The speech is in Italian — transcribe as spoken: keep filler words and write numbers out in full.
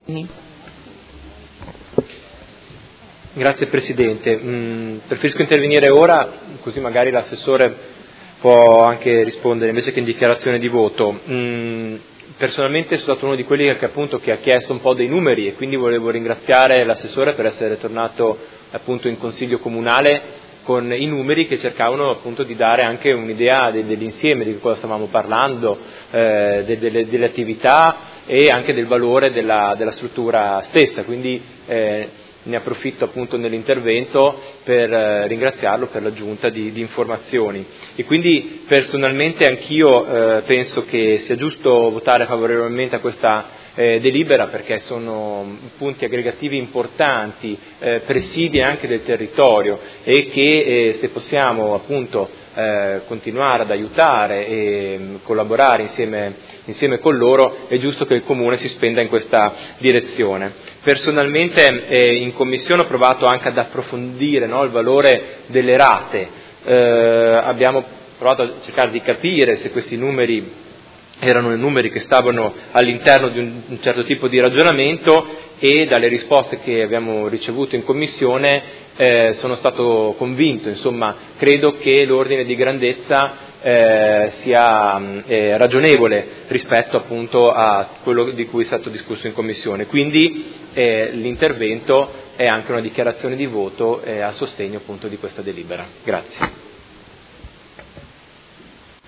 Grazie Presidente. Mm, preferisco intervenire ora, così magari l'assessore può anche rispondere invece che in dichiarazione di voto. Mm, personalmente sono stato uno di quelli che appunto che ha chiesto un po' dei numeri e quindi volevo ringraziare l'assessore per essere tornato appunto in Consiglio Comunale con i numeri che cercavano appunto di dare anche un'idea de- dell'insieme di cosa stavamo parlando, eh, de- delle, delle attività e anche del valore della, della struttura stessa. Quindi eh, ne approfitto appunto nell'intervento per eh, ringraziarlo per l'aggiunta di, di informazioni. E quindi personalmente anch'io eh, penso che sia giusto votare favorevolmente a questa eh, delibera, perché sono punti aggregativi importanti, eh, presidi anche del territorio e che eh, se possiamo appunto eh, continuare ad aiutare e mh, collaborare insieme, insieme con loro, è giusto che il Comune si spenda in questa direzione. Personalmente eh, in Commissione ho provato anche ad approfondire, no, il valore delle rate, eh, abbiamo provato a cercare di capire se questi numeri erano i numeri che stavano all'interno di un, un certo tipo di ragionamento, e dalle risposte che abbiamo ricevuto in Commissione eh, sono stato convinto, insomma, credo che l'ordine di grandezza eh, sia eh, ragionevole rispetto appunto a quello di cui è stato discusso in Commissione. Quindi eh, l'intervento è anche una dichiarazione di voto eh, a sostegno appunto di questa delibera. Grazie.